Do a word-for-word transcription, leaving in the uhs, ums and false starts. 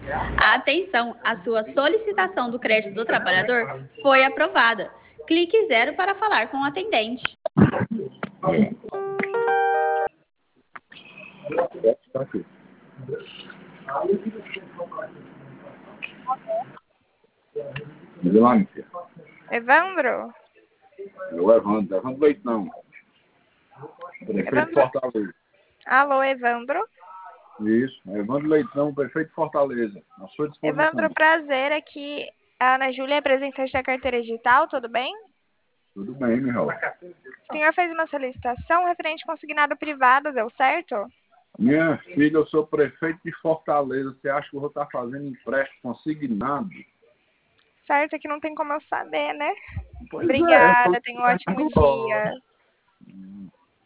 Atenção, a sua solicitação do crédito do trabalhador foi aprovada. Clique zero para falar com o atendente. Tá aqui. Diga lá, minha filha. Evandro? É o Evandro, Evandro Leitão. Prefeito de Evandro? Fortaleza. Alô, Evandro? Isso, Evandro Leitão, prefeito de Fortaleza. À sua Evandro, disposição. prazer. Aqui a Ana Júlia, representante da carteira digital, tudo bem? Tudo bem, meu irmão. O senhor fez uma solicitação referente consignado privado, deu certo? Minha filha, eu sou prefeito de Fortaleza. Você acha que eu vou estar fazendo empréstimo consignado? Certo, que não tem como eu saber, né? Pois é, eu Obrigada, tô... tenha um ótimo dia.